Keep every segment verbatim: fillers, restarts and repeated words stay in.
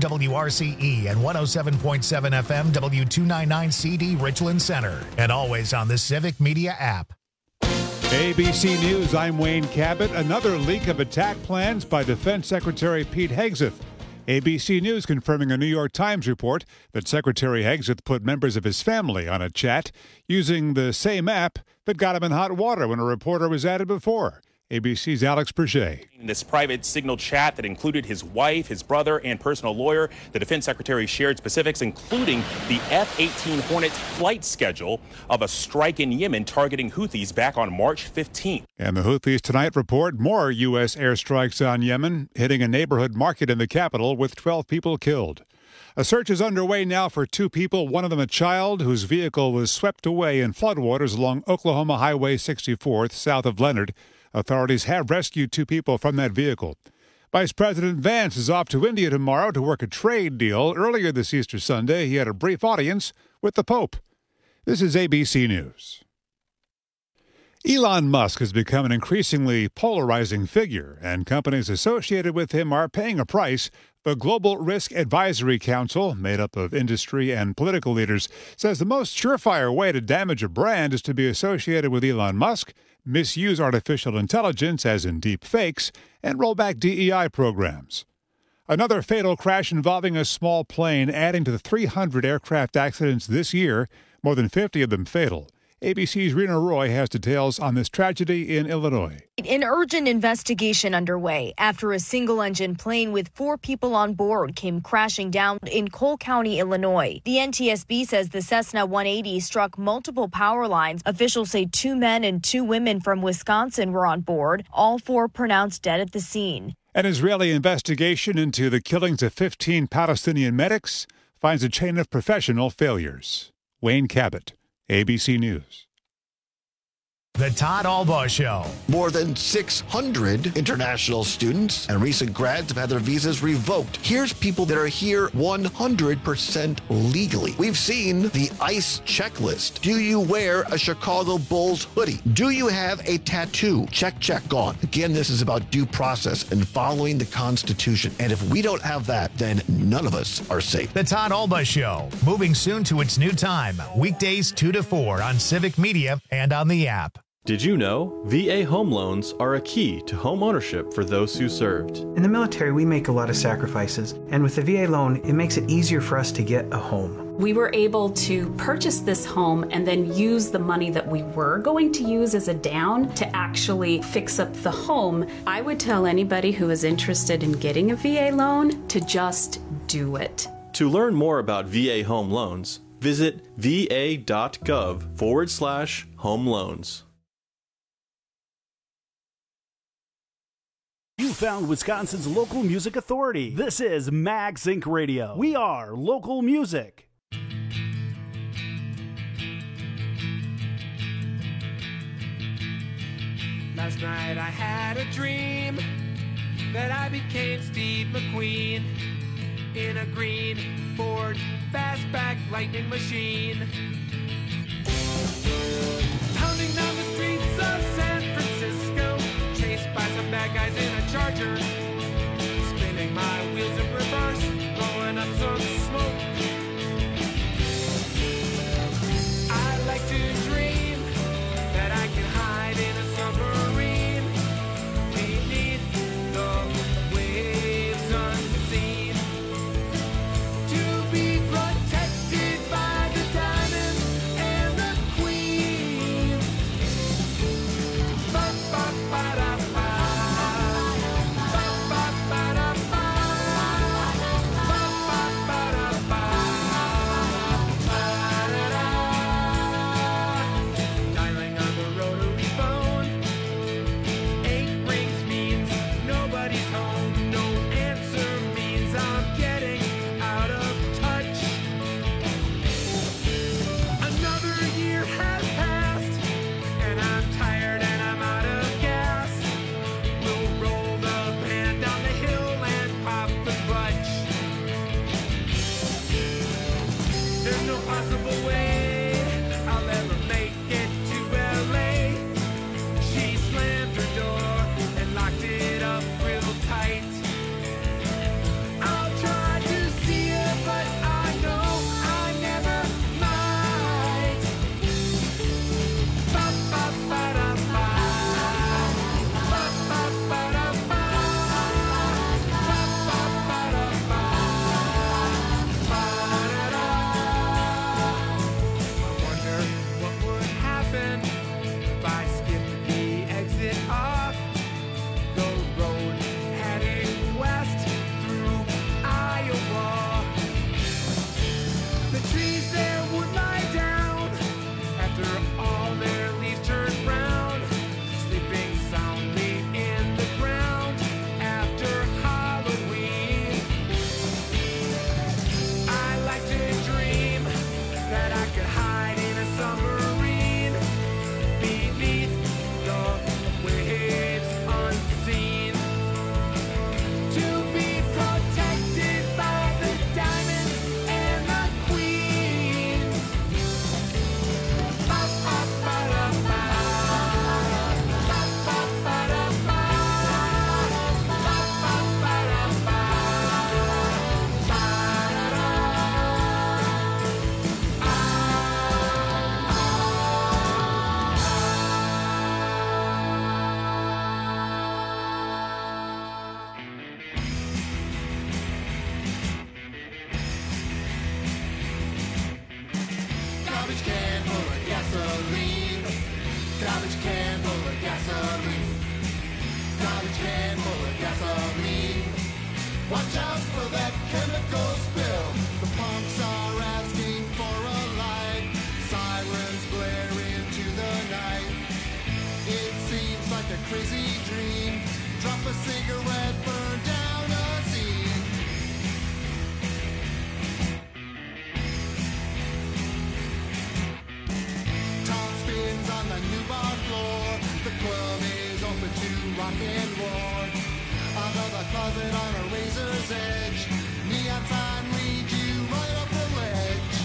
W R C E and one oh seven point seven F M W two ninety-nine C D Richland Center. And always on the Civic Media app. A B C News, I'm Wayne Cabot. Another leak of attack plans by Defense Secretary Pete Hegseth. A B C News confirming a New York Times report that Secretary Hegseth put members of his family on a chat using the same app that got him in hot water when a reporter was at it before. A B C's Alex Berger. This private signal chat that included his wife, his brother, and personal lawyer. The defense secretary shared specifics, including the F eighteen Hornet flight schedule of a strike in Yemen targeting Houthis back on March fifteenth. And the Houthis tonight report more U S airstrikes on Yemen, hitting a neighborhood market in the capital with twelve people killed. A search is underway now for two people, one of them a child whose vehicle was swept away in floodwaters along Oklahoma Highway sixty-fourth, south of Leonard. Authorities have rescued two people from that vehicle. Vice President Vance is off to India tomorrow to work a trade deal. Earlier this Easter Sunday, he had a brief audience with the Pope. This is A B C News. Elon Musk has become an increasingly polarizing figure, and companies associated with him are paying a price. The Global Risk Advisory Council, made up of industry and political leaders, says the most surefire way to damage a brand is to be associated with Elon Musk, misuse artificial intelligence, as in deep fakes, and roll back D E I programs. Another fatal crash involving a small plane, adding to the three hundred aircraft accidents this year, more than fifty of them fatal. A B C's Rena Roy has details on this tragedy in Illinois. An urgent investigation underway after a single-engine plane with four people on board came crashing down in Cole County, Illinois. The N T S B says the Cessna one eighty struck multiple power lines. Officials say two men and two women from Wisconsin were on board, all four pronounced dead at the scene. An Israeli investigation into the killings of fifteen Palestinian medics finds a chain of professional failures. Wayne Cabot, A B C News. The Todd Albaugh Show. More than six hundred international students and recent grads have had their visas revoked. Here's people that are here one hundred percent legally. We've seen the ICE checklist. Do you wear a Chicago Bulls hoodie? Do you have a tattoo? Check, check, gone. Again, this is about due process and following the Constitution. And if we don't have that, then none of us are safe. The Todd Albaugh Show, moving soon to its new time. Weekdays two to four on Civic Media and on the app. Did you know V A home loans are a key to home ownership for those who served? In the military, we make a lot of sacrifices, and with the V A loan, it makes it easier for us to get a home. We were able to purchase this home and then use the money that we were going to use as a down to actually fix up the home. I would tell anybody who is interested in getting a V A loan to just do it. To learn more about V A home loans, visit va.gov forward slash home loans. You found Wisconsin's local music authority. This is MagSync Radio. We are local music. Last night I had a dream that I became Steve McQueen in a green Ford fastback lightning machine, pounding down the streets of San Francisco, chased by some bad guys in a Charger, spinning my wheels in reverse, blowing up some smoke. I like to dream that I can hide in a submarine beneath the waves unseen, to be protected by the diamonds and the queens. Ba, ba, ba, da, ba. Ba, Garbage can full of gasoline. Garbage can full of gasoline. Garbage can full of gasoline. Watch out for that chemical spill. The punks are asking for a light. Sirens blare into the night. It seems like a crazy dream. Drop a cigarette, burn down a scene. Tom spins on the new bar floor. The club is open to rock and roll. Out of the closet on a razor's edge. Neon sign leads you right off the ledge.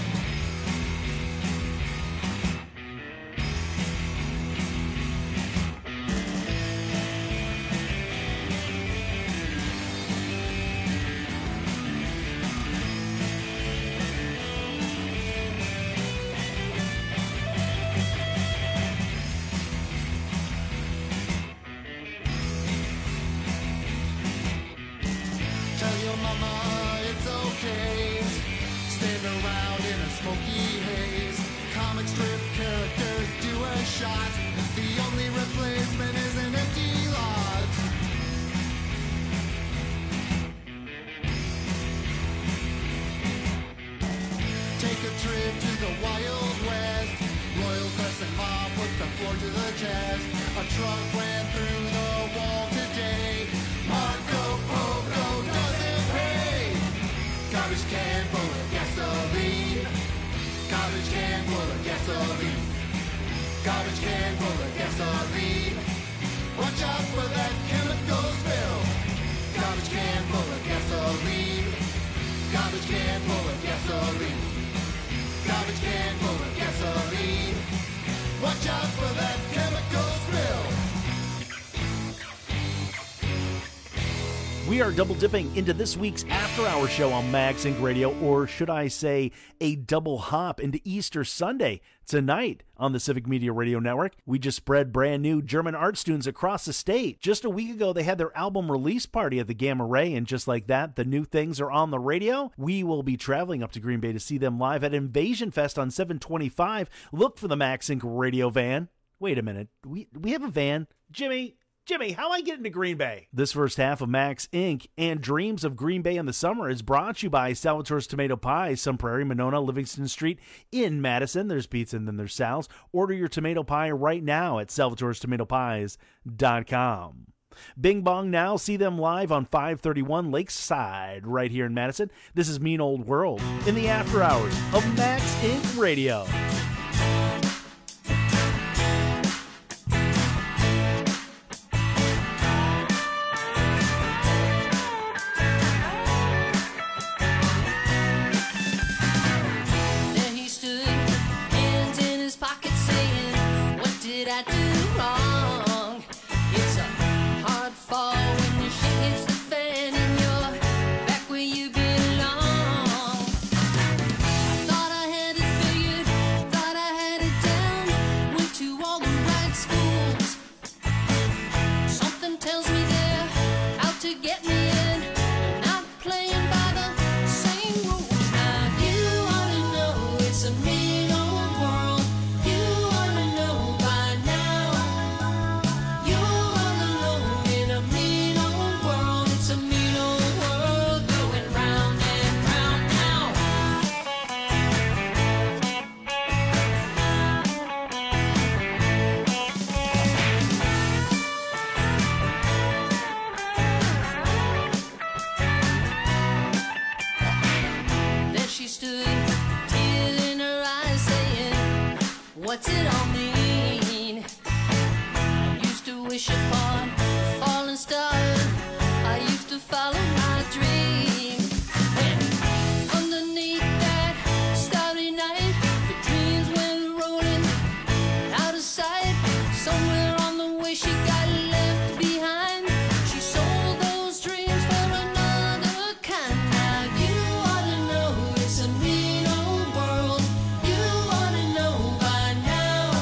Tell your mama it's okay. Stand around in a smoky haze. Comic strip characters do a shot. The only replacement is an empty lot. Take a trip to the Wild West. Royal Crescent Mob put the floor to the chest. A truck ran through the wall today. Marco Pogo doesn't pay. Garbage can full of gasoline. Garbage can full of gasoline. Garbage can full of gasoline. Watch out for that chemical spill. Garbage can full of gasoline. Garbage can full of gasoline. Garbage can full of gasoline. Watch out for that chemical spill. We are double dipping into this week's After Hours show on MagSync Radio, or should I say a double hop into Easter Sunday tonight on the Civic Media Radio Network. We just spread brand new German art students across the state. Just a week ago, they had their album release party at the Gamma Ray, and just like that, the new things are on the radio. We will be traveling up to Green Bay to see them live at Invasion Fest on seven twenty-five. Look for the MagSync Radio van. Wait a minute, we we have a van? Jimmy, Jimmy, how am I getting to Green Bay? This first half of Max Incorporated and Dreams of Green Bay in the Summer is brought to you by Salvatore's Tomato Pie, Sun Prairie, Monona, Livingston Street in Madison. There's pizza and then there's Sal's. Order your tomato pie right now at salvatores tomato pies dot com. Bing Bong Now, see them live on five thirty-one Lakeside right here in Madison. This is Mean Old World in the After Hours of Max Incorporated Radio. What's it all mean? I used to wish upon a falling star. I used to follow my dream. And underneath that starry night, the dreams went rolling out of sight. Somewhere on the way she got left behind. She sold those dreams for another kind. Now you ought to know it's a mean old world. You ought to know by now.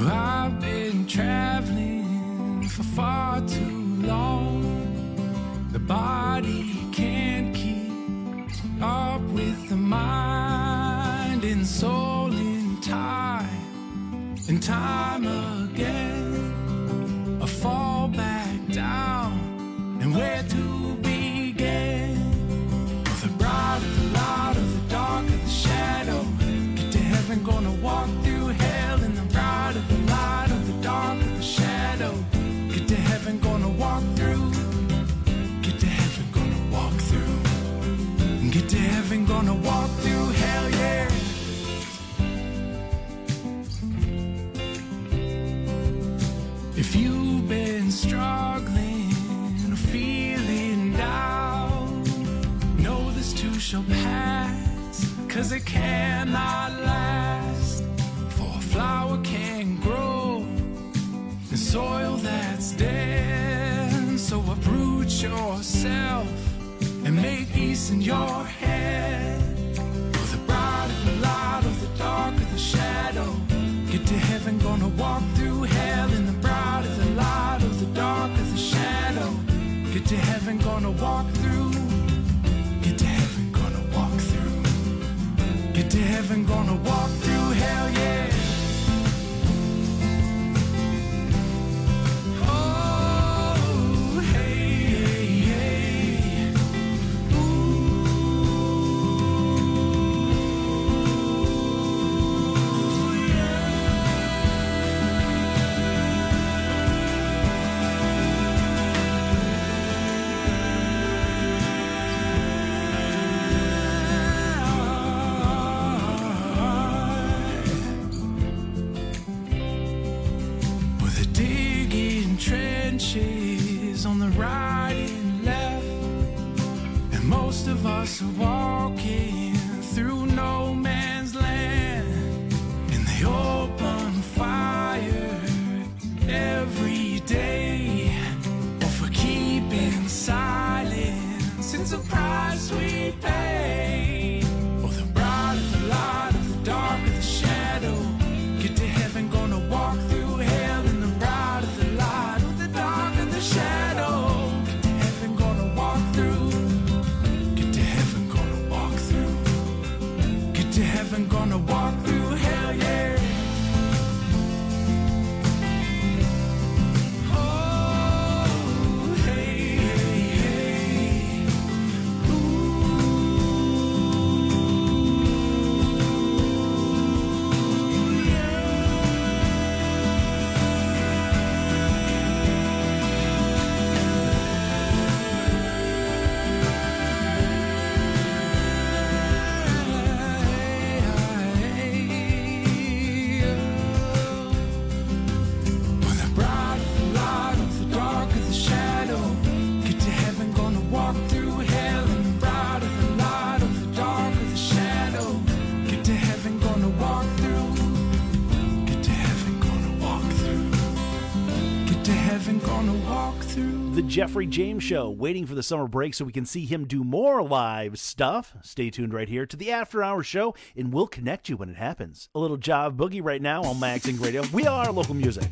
I've been traveling for far too long. The body can't keep up with the mind and soul in time and time again. I fall back down, and where to begin? With the bright of the light of the dark of the shadow, get to heaven, gonna walk through hell. In the bright of the light of the dark of the shadow, get to heaven, gonna walk through. Get to heaven, gonna walk through. Get to heaven, gonna walk through hell, yeah. If you've been struggling or feeling down, know this too shall pass, cause it cannot last. For a flower can't grow in soil that's dead. So uproot yourself and make peace in your head. With the bright of the light of the dark of the shadow, get to heaven, gonna walk through hell. In the bright of the light of the dark of the shadow, get to heaven, gonna walk through. Get to heaven, gonna walk through. Get to heaven, gonna walk through hell, yeah. On the right and left, and most of us are walking through no man's land. And they open fire every day, or for keeping silence. It's a price we pay. Or the bright of the light of the dark of the shadow, get to heaven, gonna walk through hell. In the bright of the light of the dark of the shadow, heaven, gonna walk through hell, yeah. Oh, hey, hey, hey. Ooh, The Jeffrey James Show, waiting for the summer break so we can see him do more live stuff. Stay tuned right here to the After Hours Show, and we'll connect you when it happens. A little Jive Boogie right now on Maxing Radio. We are local music.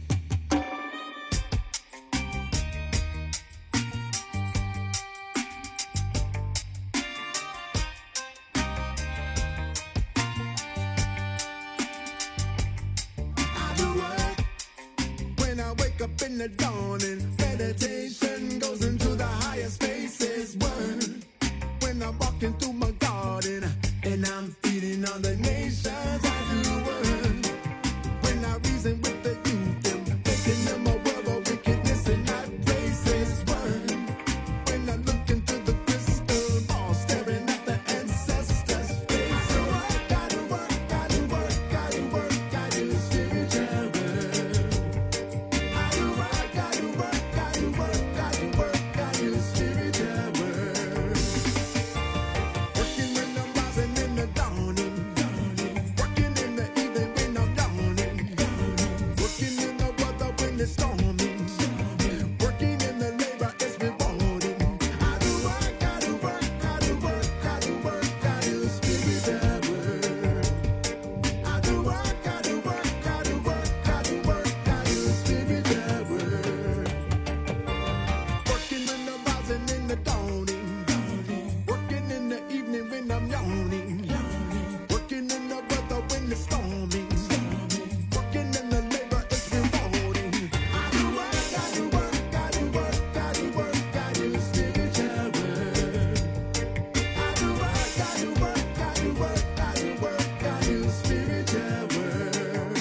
In the dawning, meditation goes into the higher spaces. Word. When I'm walking through my garden and I'm feeding on the nations, I do word. When I reason with the youth, them making them a world of wickedness in high places. Word. When I look into the crystal ball, staring at the ancestors' face. So I gotta work, gotta work, gotta work, gotta do spiritual work. Working in the when it's storming. Working in the labor is rewarding. I do work, I do work, I do work, I do work, I do spiritual work. I do work, I do work, I do work, I do work, I do spiritual work.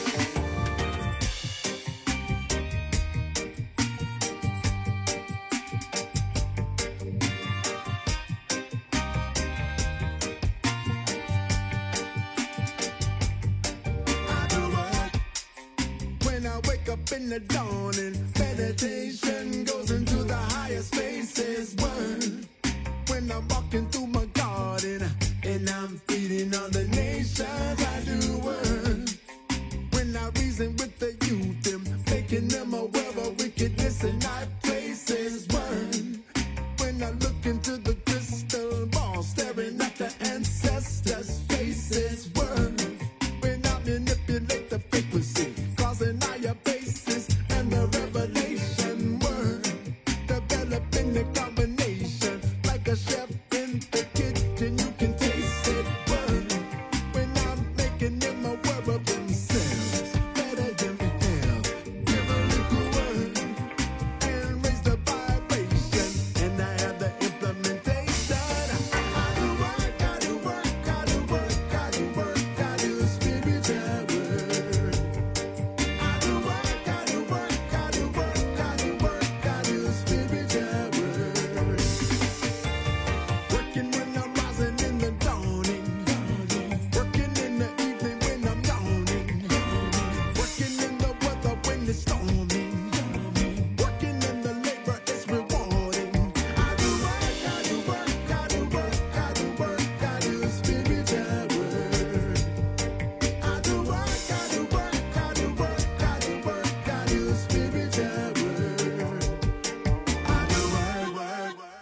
I do work when I wake up in the dawning. Meditation goes into the higher spaces. Word when I'm walking through my garden and I'm feeding other nations. I do work when I reason with the youth, them making them aware of wickedness in high places. Word when I look into the crystal ball, staring at the ancestors' faces. Word when I manipulate the frequency, causing higher bases and the revelation. Word developing the combination like a chef in the kitchen. You can taste it. Word when I'm making them aware of themselves, better than them. Give a little word and raise the vibration, and I have the implementation. I do work, I do work, I do work, I do work, I do spiritual work. I do work, I do work, I do work, I do work, I do spiritual work. Working when I'm rising in the dawning. Working in the evening when I'm yawning. Working in the weather when it's storming. Working in the labor is rewarding. I do work, I do work, I do work, I do work, I do spiritual work. I do work, I do work, I do work, I do work, I do spiritual work. I do work, work, work.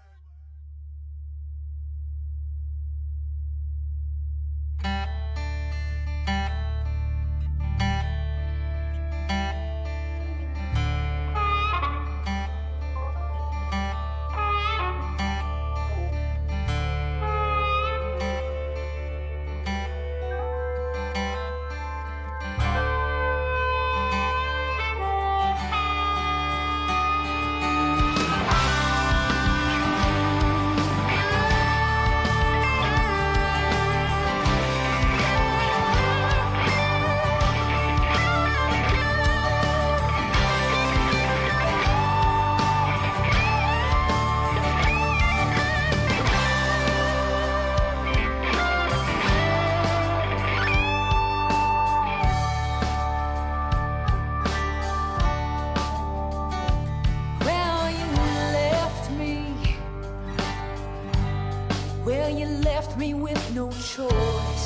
Well, you left me. Well, you left me with no choice.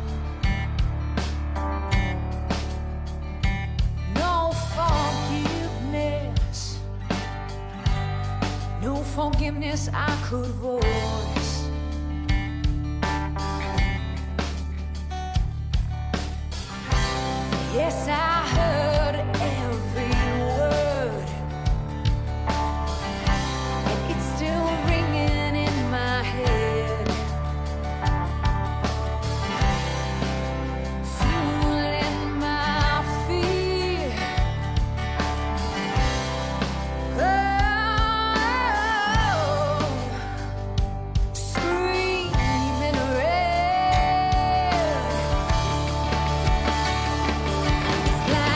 No forgiveness. No forgiveness I could voice. Yes, I heard every word, and it's still ringing in my head. Fueling my fear. Oh, screaming red. It's like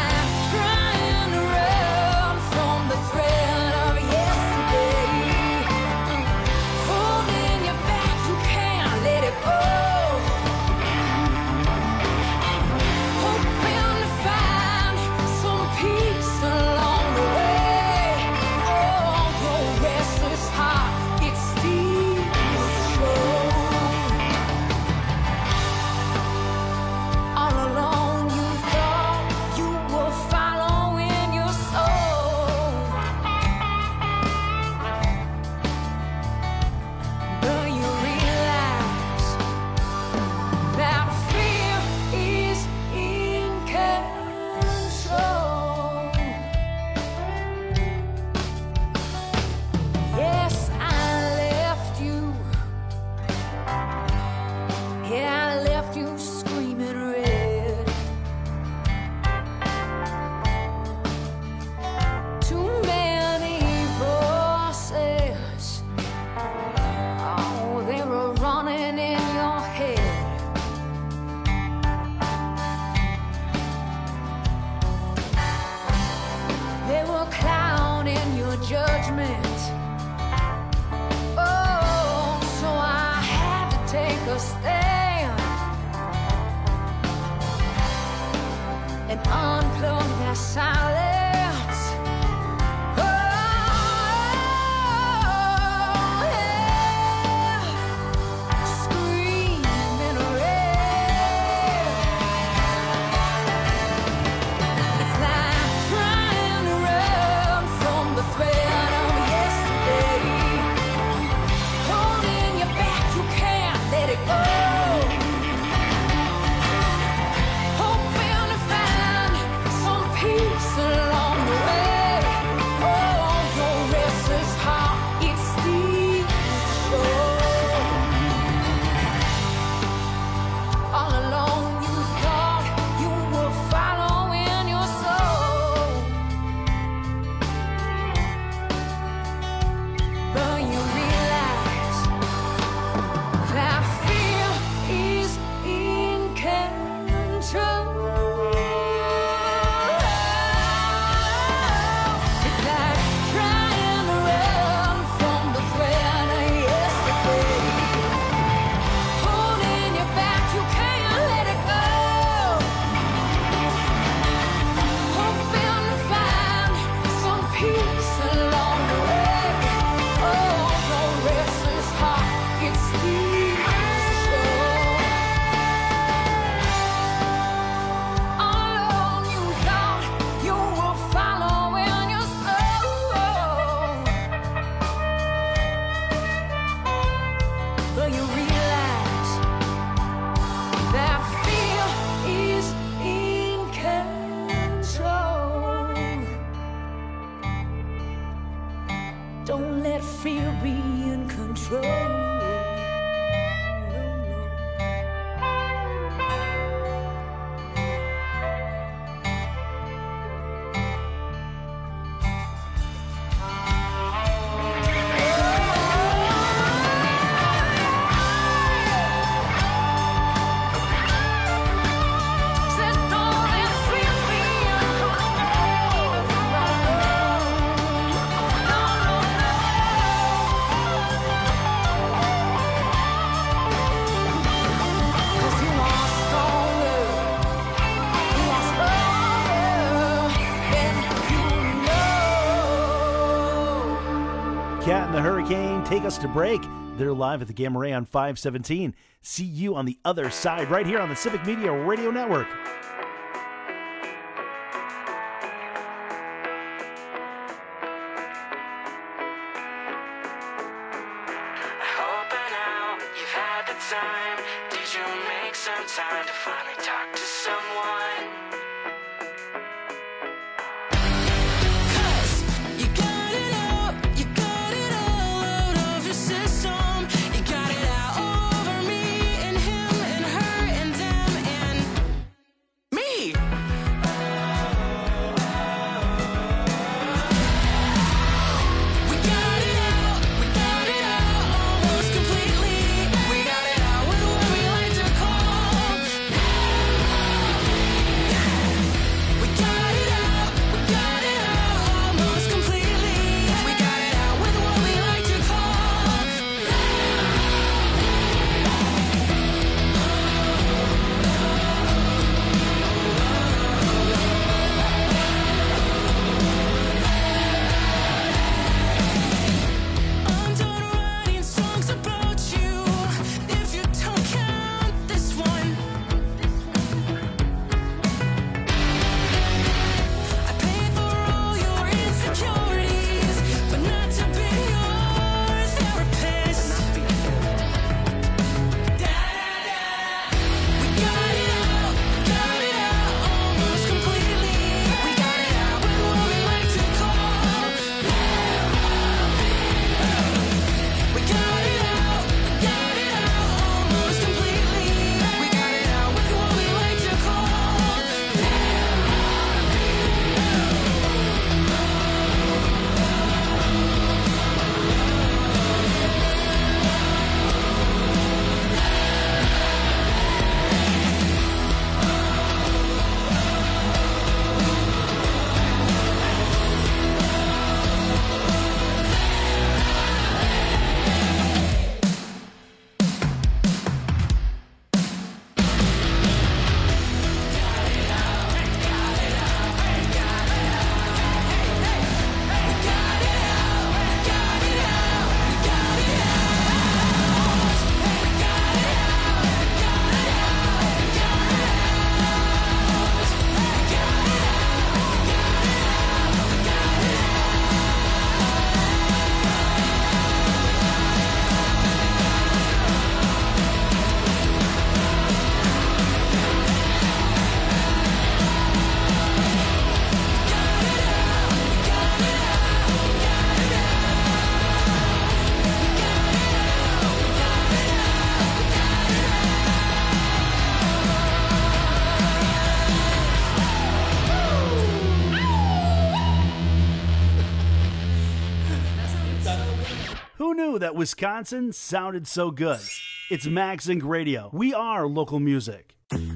Take us to break. They're live at the Gamma Ray on five seventeen. See you on the other side right here on the Civic Media Radio Network. Who knew that Wisconsin sounded so good? It's Mag Zinc Radio. We are local music.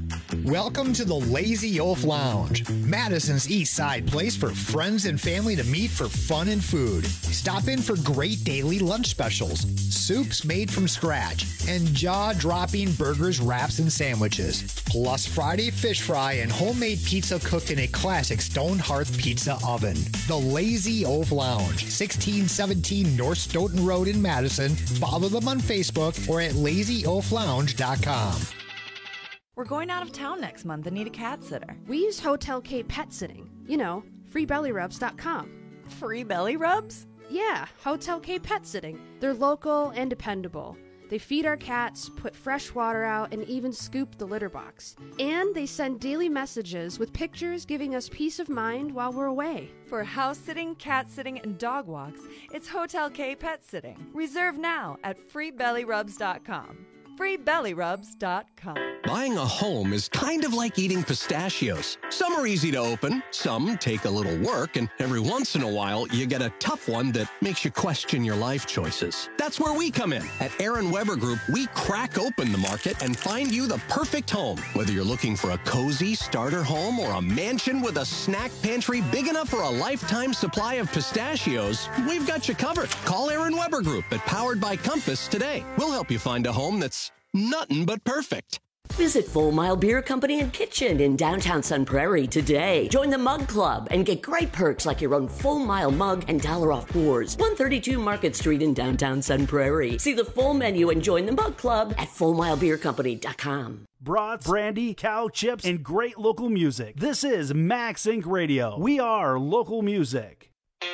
Welcome to the Lazy Oaf Lounge, Madison's East Side place for friends and family to meet for fun and food. Stop in for great daily lunch specials, soups made from scratch, and jaw-dropping burgers, wraps, and sandwiches. Plus Friday fish fry and homemade pizza cooked in a classic stone hearth pizza oven. The Lazy Oaf Lounge, sixteen seventeen North Stoughton Road in Madison. Follow them on Facebook or at lazy oaf lounge dot com. We're going out of town next month and need a cat sitter. We use Hotel K Pet Sitting. You know, free belly rubs dot com. Free belly rubs? Yeah, Hotel K Pet Sitting. They're local and dependable. They feed our cats, put fresh water out, and even scoop the litter box. And they send daily messages with pictures giving us peace of mind while we're away. For house sitting, cat sitting, and dog walks, it's Hotel K Pet Sitting. Reserve now at free belly rubs dot com. free belly rubs dot com. Buying a home is kind of like eating pistachios. Some are easy to open, some take a little work, and every once in a while, you get a tough one that makes you question your life choices. That's where we come in. At Aaron Weber Group, we crack open the market and find you the perfect home. Whether you're looking for a cozy starter home or a mansion with a snack pantry big enough for a lifetime supply of pistachios, we've got you covered. Call Aaron Weber Group at Powered by Compass today. We'll help you find a home that's nothing but perfect. Visit Full Mile Beer Company and Kitchen in downtown Sun Prairie today. Join the Mug Club and get great perks like your own Full Mile mug and dollar off pours. one thirty-two Market Street in downtown Sun Prairie. See the full menu and join the Mug Club at full mile beer company dot com. Brats, brandy, cow chips, and great local music. This is Max Incorporated. Radio. We are local music.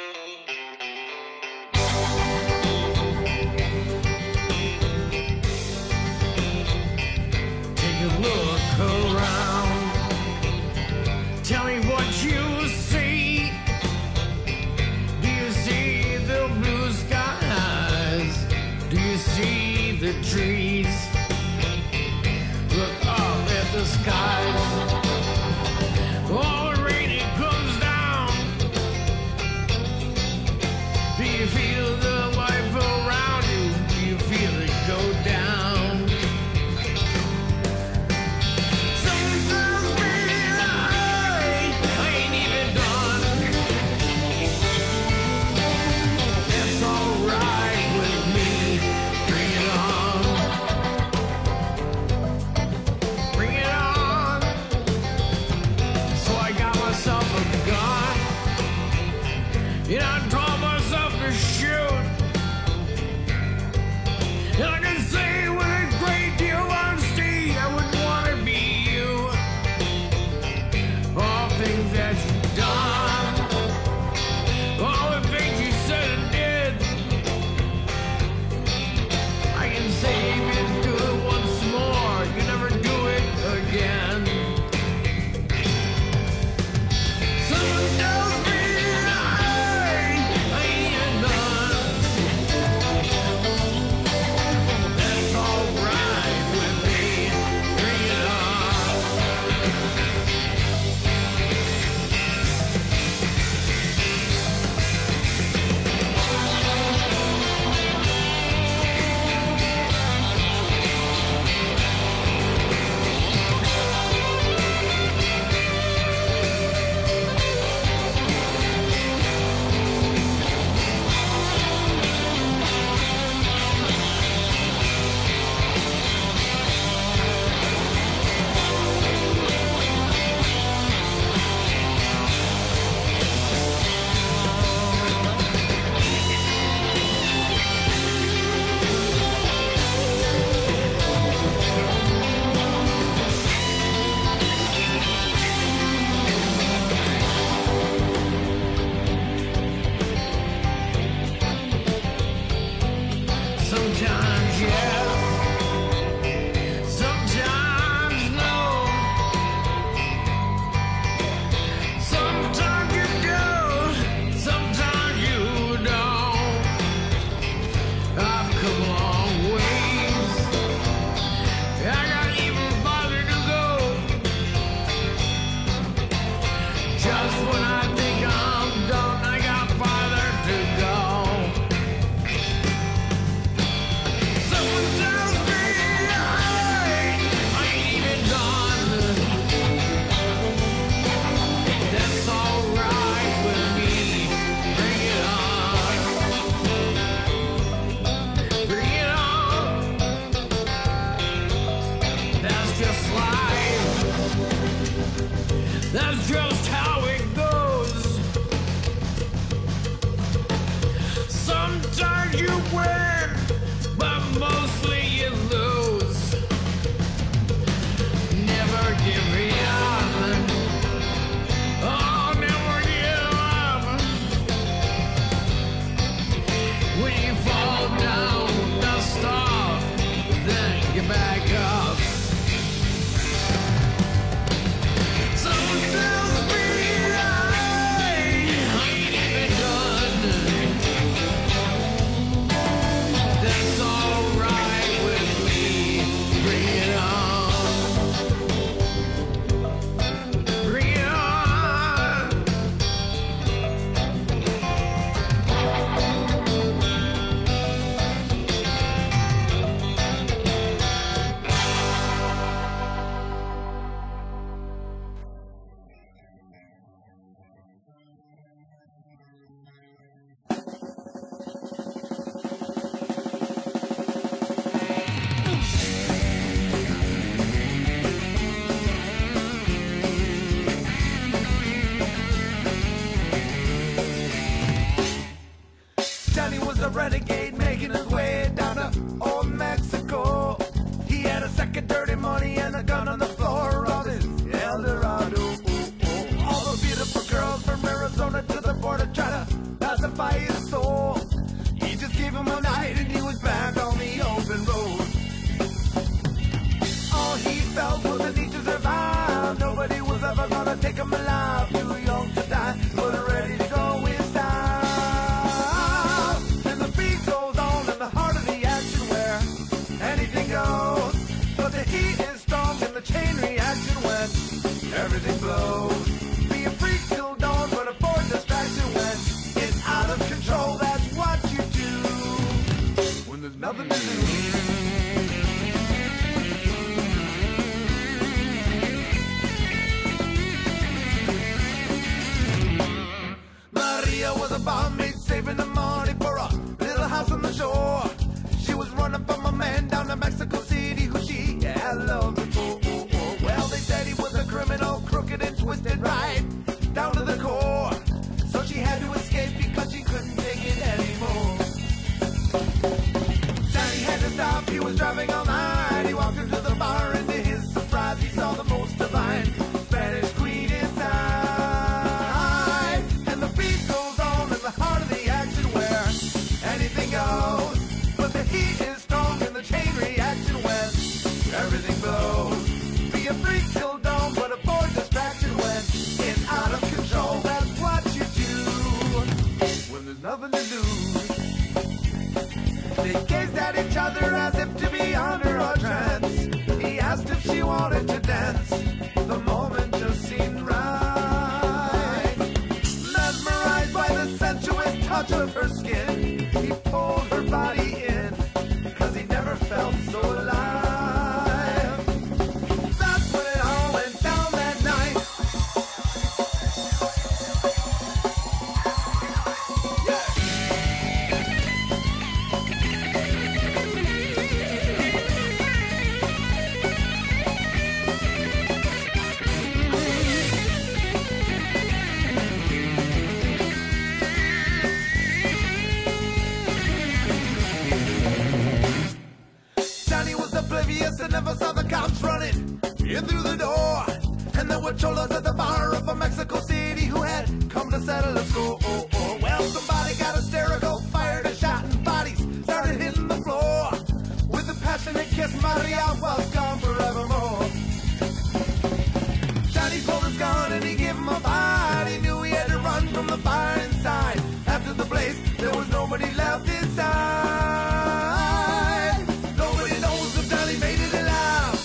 Look around, tell me what you see. Do you see the blue skies? Do you see the trees? Look up at the skies. Oh, rain, it comes down. Do you feel the life around you? Do you feel it go down? And I taught myself to shoot. And I can say with a great deal of honesty, I wouldn't want to be you. All things that you've done, all the things you said and did, I can say if you do it once more, you never do it again. Someone tells me I That's just how it goes. Sometimes you win, but mostly you lose. Never give up. Oh, never give up. When you fall down, dust off, then get back up. Some tells me I ain't even done. That's alright with me. Bring it on. Bring it on. Johnny was a renegade making his way down to old Mexico. He had a sack of dirty money and a gun on the floor of his Eldorado. All the beautiful girls from Arizona to the border try to pacify his soul. He just gave him a night and he was back on the open road. All he felt was the need to survive. Nobody was ever gonna take him alive. Too young to die, but ready to go with style. And the beat goes on in the heart of the action where anything goes. But the heat is strong and the chain reaction when everything blows. Be a freak till dawn, but avoid distraction when it's out of control. That's what you do when there's nothing to do. Maria was a barmaid saving the money for a little house on the shore. She was running from a man down to Mexico City who she had loved before. Well, they said he was a criminal, crooked and twisted right down to the core. So she had to escape because she couldn't take it anymore. Johnny had to stop, he was driving all night. He walked into the bar and to his surprise he saw the most divine Spanish queen inside. And the beat goes on in the heart of the action where anything goes. But the heat is strong and the chain reaction when everything blows. Be a freak till dawn, but avoid distraction when it's out of control. That's what you do when there's nothing to lose. They gazed at each other as if to be under a trance. He asked if she wanted to dance. The moment just seemed right. Mesmerized by the sensuous touch of her skin, he pulled her body in, cause he never felt so alive. That's when it all went down that night. Johnny was oblivious and never saw the cops running in through the door. And there were cholos at the bar of a Mexico City who had come to settle a score. Well, somebody got hysterical, fired a shot, and bodies started hitting the floor. With a passionate kiss, Maria was gone forevermore. Johnny pulled his gun and he gave him a bite. He knew he had to run from the fire inside. After the blaze, there was nobody left inside. Nobody knows if Johnny made it alive.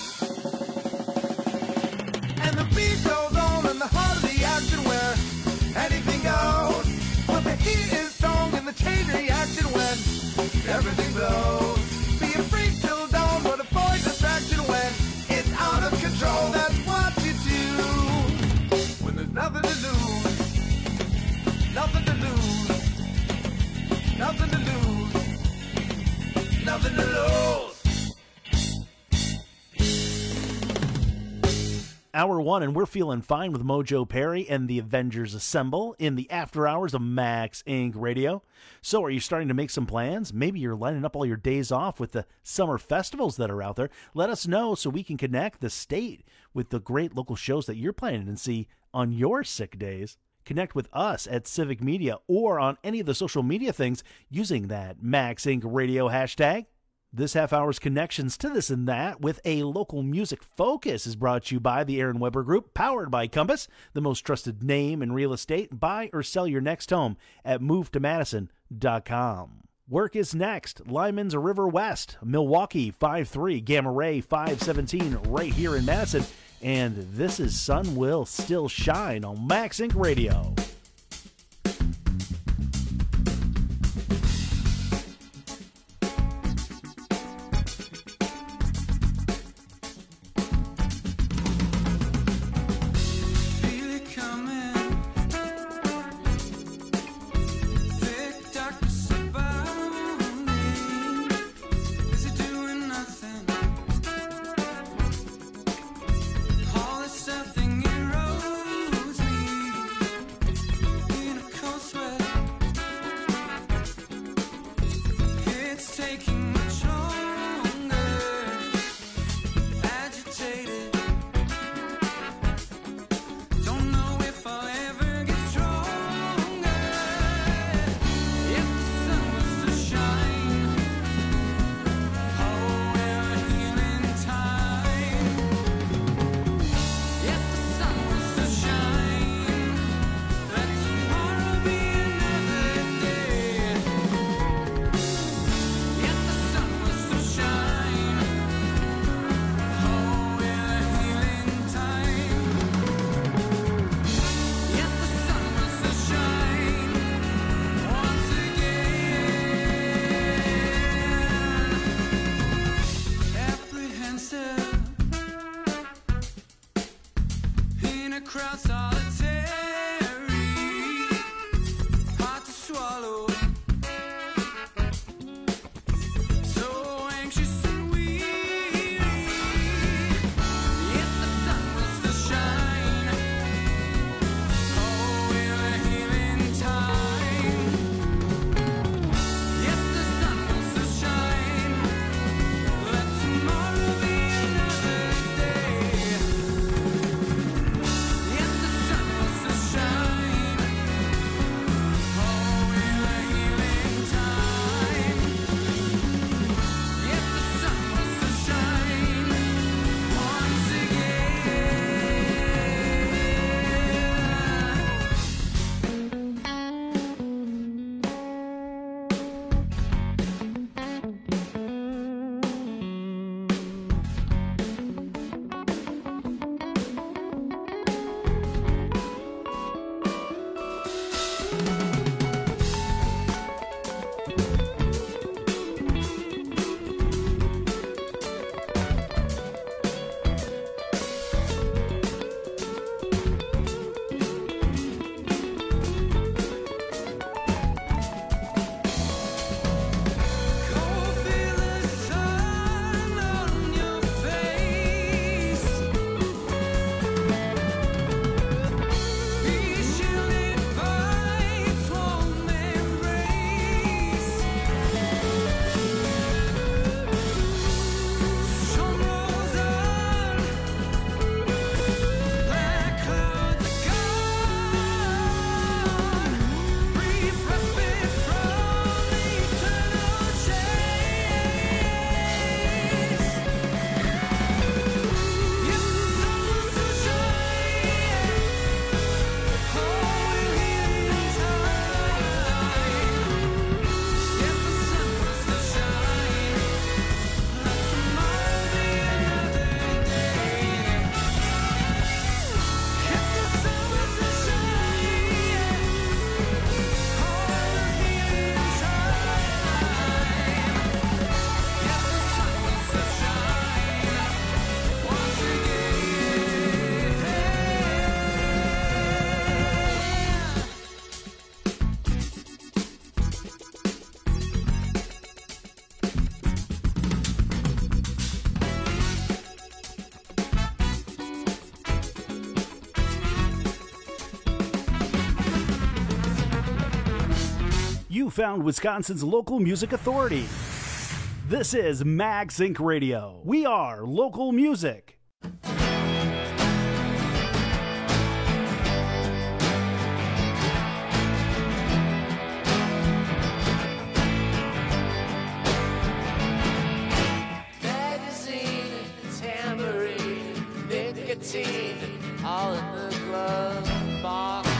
And the beat goes on in the heart of the action where anything goes. But the heat is strong and the chain reaction when everything blows. Be a freak till dawn, but avoid distraction when it's out of control. That's what you do when there's nothing to lose. Nothing to lose. Nothing to lose. Nothing to lose. hour one, and we're feeling fine with Mojo Perry and the Avengers Assemble in the after hours of Max Incorporated Radio. So are you starting to make some plans? Maybe you're lining up all your days off with the summer festivals that are out there. Let us know so we can connect the state with the great local shows that you're planning to see on your sick days. Connect with us at Civic Media or on any of the social media things using that Max Incorporated Radio hashtag. This half hour's connections to this and that with a local music focus is brought to you by the Aaron Weber Group, powered by Compass, the most trusted name in real estate. Buy or sell your next home at move to madison dot com. Work is next. Lyman's River West, Milwaukee five three, Gamma Ray five seventeen right here in Madison. And this is Sun Will Still Shine on Max Incorporated Radio. You found Wisconsin's local music authority. This is MagSync Radio. We are local music. Magazine, tambourine, nicotine, all in the glove box.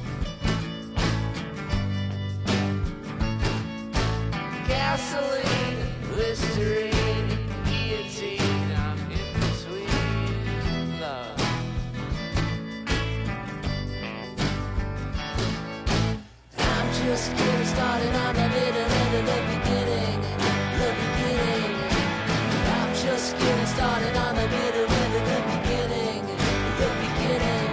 Gasoline, Listerine, guillotine, I'm in between love. I'm just getting started on the middle end of the beginning, the beginning. I'm just getting started on the middle end of the beginning, the beginning.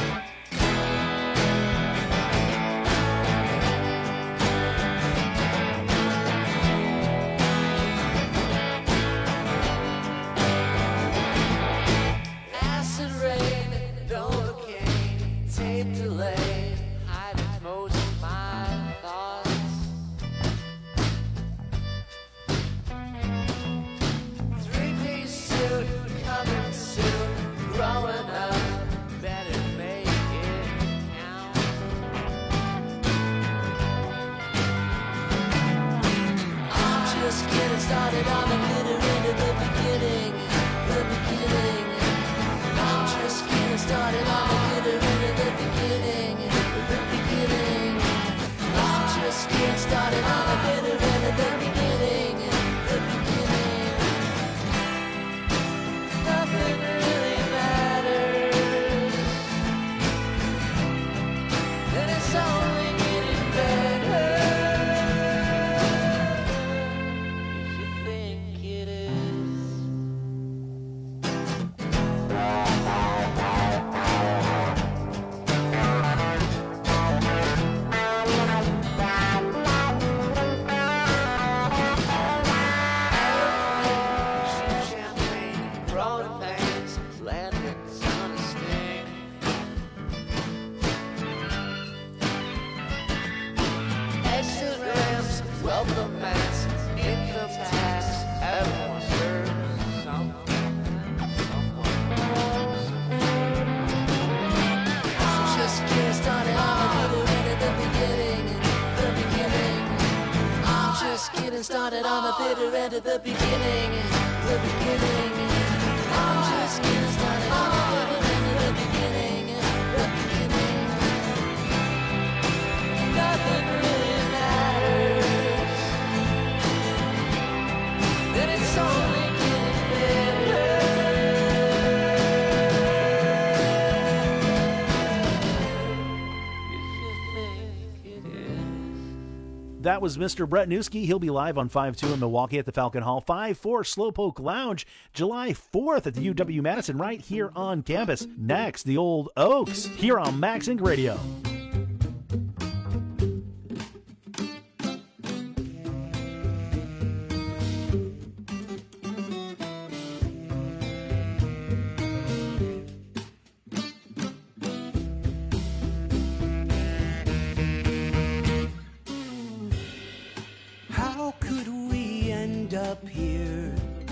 Acid rain, Novocaine, tape delay, hiding most of my thoughts. Three-piece suit, coming soon, growing up, better make it count. I'm just getting started on the bitter end of the beginning, the beginning. I'm just getting started on the bitter end of the beginning, the beginning. I'm just getting started on the bitter end of the beginning, the beginning. Nothing really matters, and it's only getting better. If you think it is. Champagne, rolling bands, lanterns on a string. Exit ramps, welcome mats, income tax, everyone serves something. I'm just getting started on the middle end of the beginning, the beginning. I'm just getting started on the bitter end of the beginning, the beginning. I'm just getting started on the bitter end of the beginning, the beginning. Nothing really matters, and it's only getting better. That was Mister Brett Newski. He'll be live on five two in Milwaukee at the Falcon Hall, five four Slowpoke Lounge, July fourth at the U W-Madison right here on campus. Next, the Old Oaks here on MagSync Radio. How could we end up here?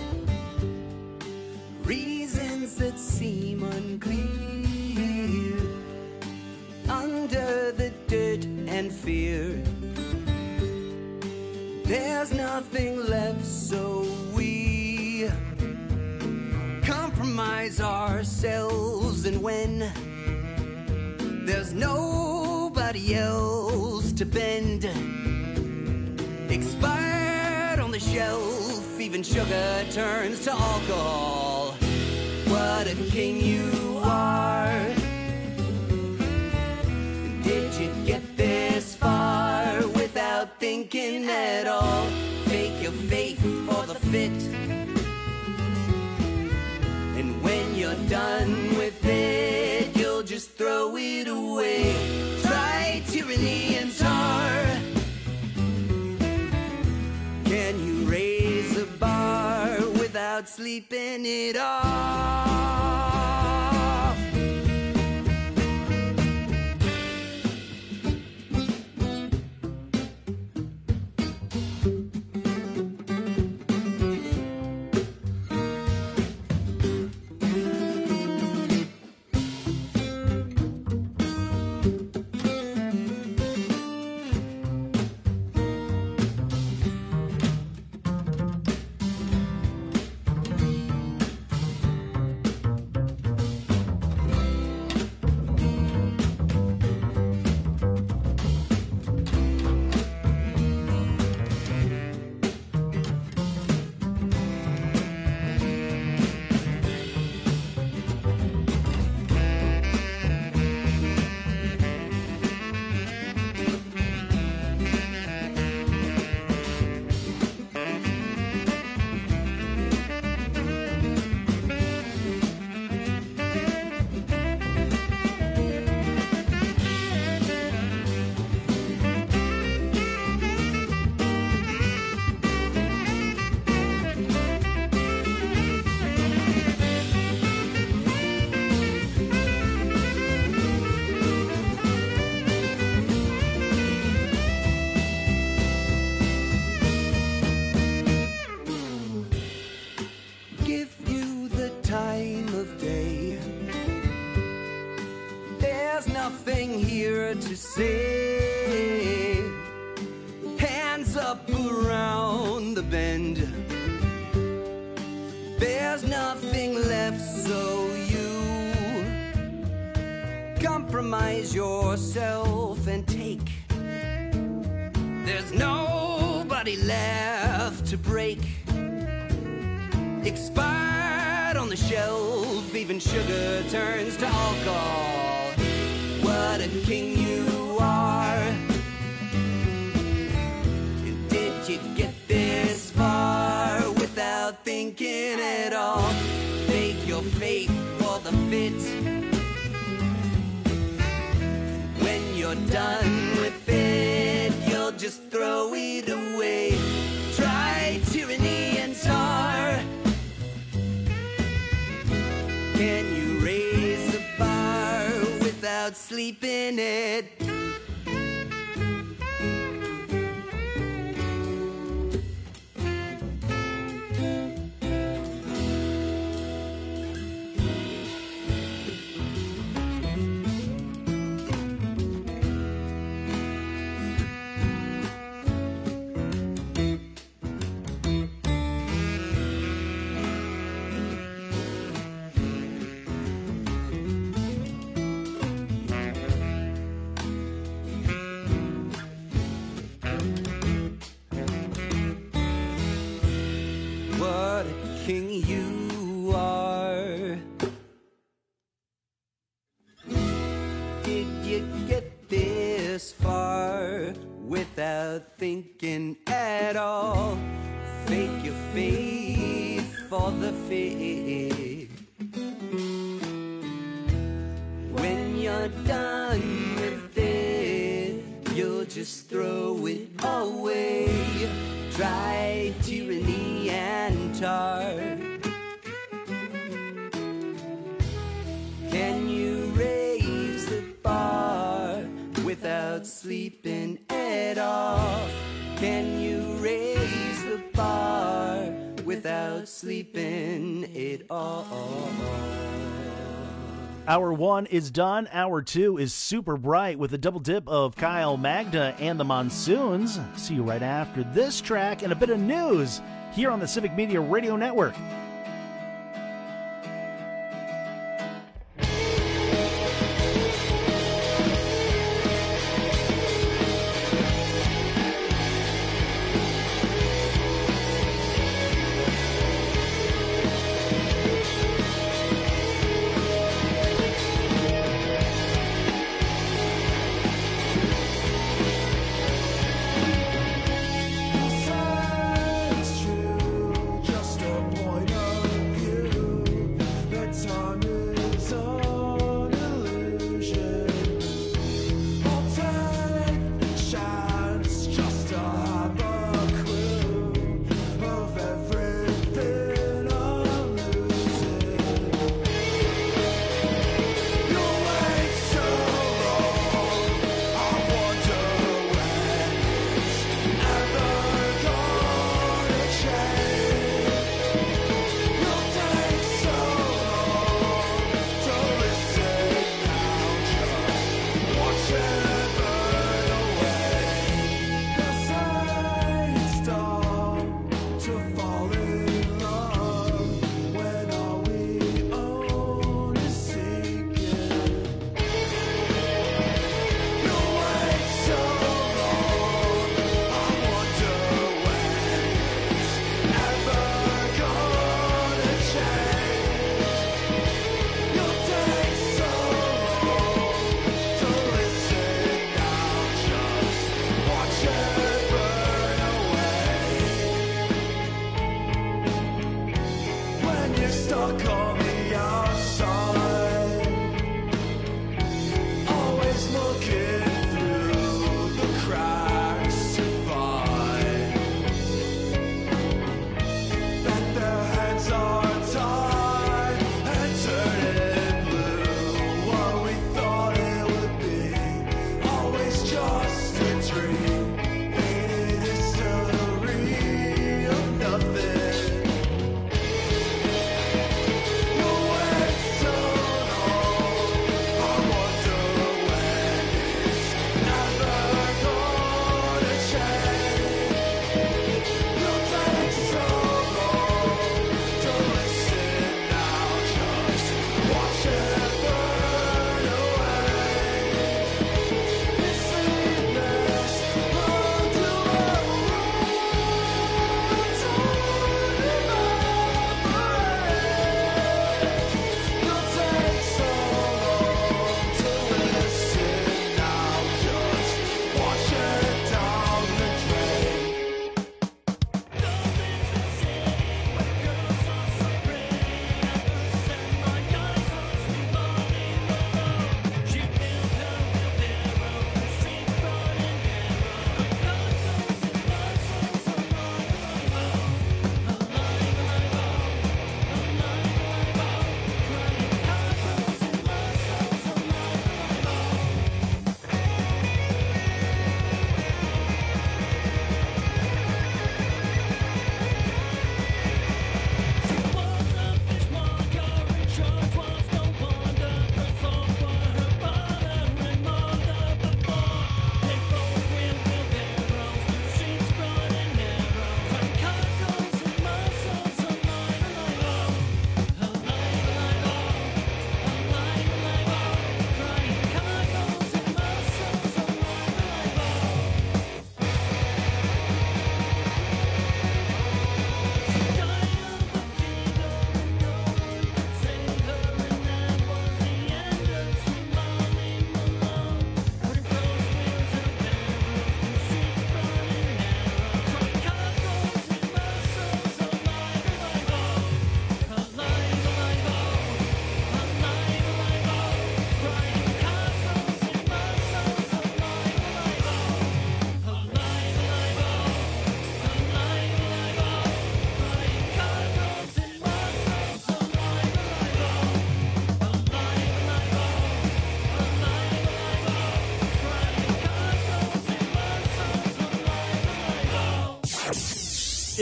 Reasons that seem unclear. Under the dirt and fear, there's nothing left, so we compromise ourselves. And when there's nobody else to bend, expired on the shelf, even sugar turns to alcohol. What a king you are. Did you get this far without thinking at all? Fake your faith for the fit, and when you're done with it, you'll just throw it away. Try tyranny and tar. Can you raise a bar without sleeping it off? There's nothing here to say. Hands up around the bend. There's nothing left, so you compromise yourself and take. There's nobody left to break. Expired on the shelf, even sugar turns to alcohol. What a king you are. Did you get this far without thinking at all? Fake your faith for the fit. When you're done with it, you'll just throw it away. Try tyranny and tar. Can you raise the bar without sleeping it? What a king you are. Did you get this far without thinking at all? Fake your faith for the faith. When you're done with it, you'll just throw it away. Try tyranny and tar. Can you raise the bar without sleeping it off? Can you raise the bar without sleeping it off? Hour one is done. Hour two is super bright with a double dip of Kyle Magda and the Monsoons. See you right after this track and a bit of news here on the Civic Media Radio Network. Just a point of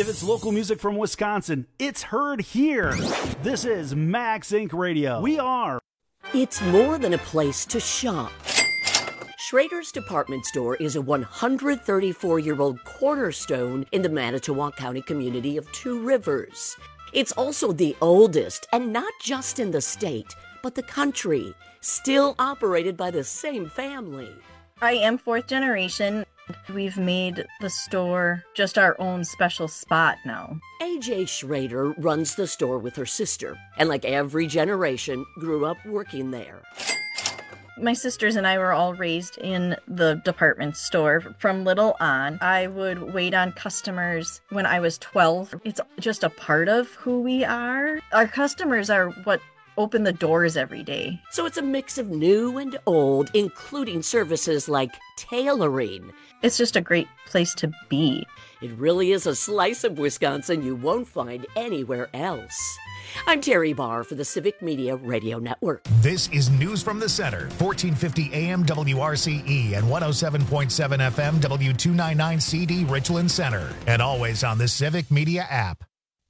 If it's local music from Wisconsin, it's heard here. This is Max Inc Radio. We are. It's more than a place to shop. Schrader's Department Store is a one hundred thirty-four-year-old cornerstone in the Manitowoc County community of Two Rivers. It's also the oldest, and not just in the state, but the country, still operated by the same family. I am fourth generation. We've made the store just our own special spot now. A J Schrader runs the store with her sister, and like every generation, grew up working there. My sisters and I were all raised in the department store from little on. I would wait on customers when I was twelve. It's just a part of who we are. Our customers are what open the doors every day. So it's a mix of new and old, including services like tailoring. It's just a great place to be. It really is a slice of Wisconsin you won't find anywhere else. I'm Terry Barr for the Civic Media Radio Network. This is News from the Center, fourteen fifty A M W R C E and one oh seven point seven F M W two ninety-nine C D Richland Center, and always on the Civic Media app.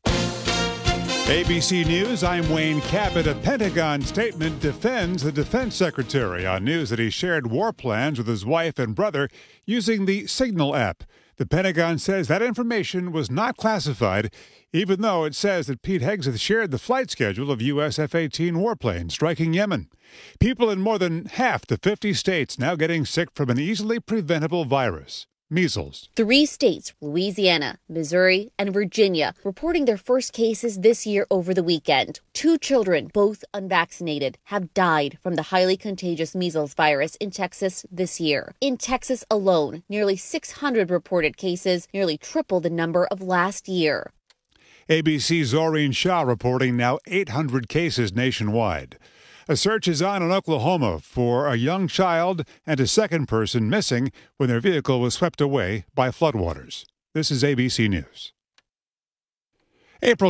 A B C News, I'm Wayne Cabot. A Pentagon statement defends the defense secretary on news that he shared war plans with his wife and brother using the Signal app. The Pentagon says that information was not classified, even though it says that Pete Hegseth shared the flight schedule of U S F eighteen warplanes striking Yemen. People in more than half the fifty states now getting sick from an easily preventable virus. Measles. Three states, Louisiana, Missouri, and Virginia, reporting their first cases this year over the weekend. Two children, both unvaccinated, have died from the highly contagious measles virus in Texas this year. In Texas alone, nearly six hundred reported cases, nearly triple the number of last year. A B C's Zoreen Shah reporting now eight hundred cases nationwide. A search is on in Oklahoma for a young child and a second person missing when their vehicle was swept away by floodwaters. This is A B C News. April